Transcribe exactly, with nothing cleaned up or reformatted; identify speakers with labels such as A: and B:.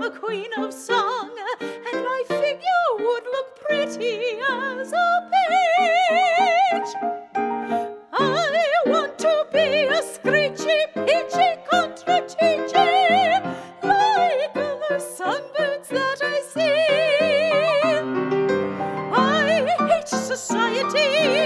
A: a queen of song, and my figure would look pretty as a page. I want to be a screechy, peachy contra-teachy, like the sunbirds that I see. I hate society.